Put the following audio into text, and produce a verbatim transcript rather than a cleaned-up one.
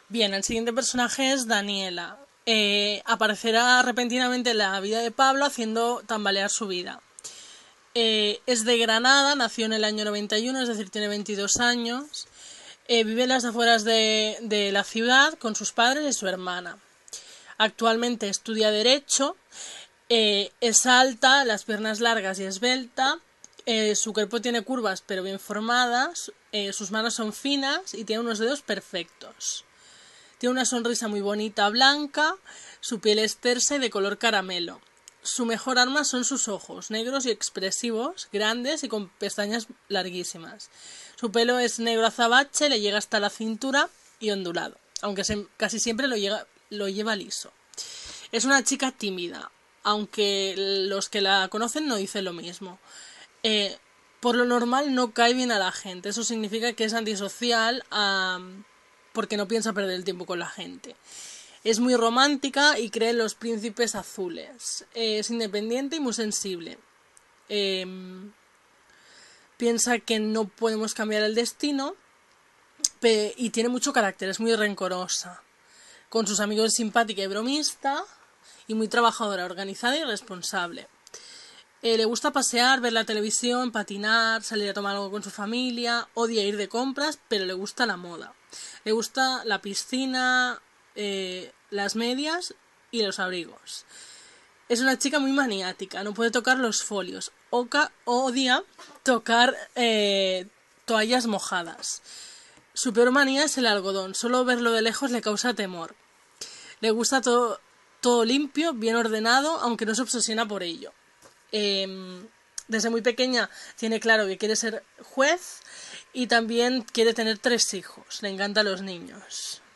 Bien, el siguiente personaje es Daniela. Eh, aparecerá repentinamente en la vida de Pablo haciendo tambalear su vida. Eh, es de Granada, nació en el año noventa y uno, es decir, tiene veintidós años. Eh, vive en las afueras de, de la ciudad con sus padres y su hermana. Actualmente estudia Derecho. Eh, es alta, las piernas largas y esbelta. Eh, su cuerpo tiene curvas pero bien formadas. Eh, sus manos son finas y tiene unos dedos perfectos. Tiene una sonrisa muy bonita, blanca. Su piel es tersa y de color caramelo. Su mejor arma son sus ojos, negros y expresivos, grandes y con pestañas larguísimas. Su pelo es negro azabache, le llega hasta la cintura y ondulado, aunque se, casi siempre lo, llega, lo lleva liso. Es una chica tímida, aunque los que la conocen no dicen lo mismo. Eh, por lo normal no cae bien a la gente, eso significa que es antisocial um, porque no piensa perder el tiempo con la gente. Es muy romántica y cree en los príncipes azules. Eh, es independiente y muy sensible. Eh, piensa que no podemos cambiar el destino pe- y tiene mucho carácter, es muy rencorosa. Con sus amigos es simpática y bromista y muy trabajadora, organizada y responsable. Eh, le gusta pasear, ver la televisión, patinar, salir a tomar algo con su familia, odia ir de compras, pero le gusta la moda. Le gusta la piscina, eh, las medias y los abrigos. Es una chica muy maniática, no puede tocar los folios. Oca, odia tocar eh, toallas mojadas. Su peor manía es el algodón, solo verlo de lejos le causa temor. Le gusta todo, todo limpio, bien ordenado, aunque no se obsesiona por ello. Eh, desde muy pequeña tiene claro que quiere ser juez y también quiere tener tres hijos. Le encantan los niños.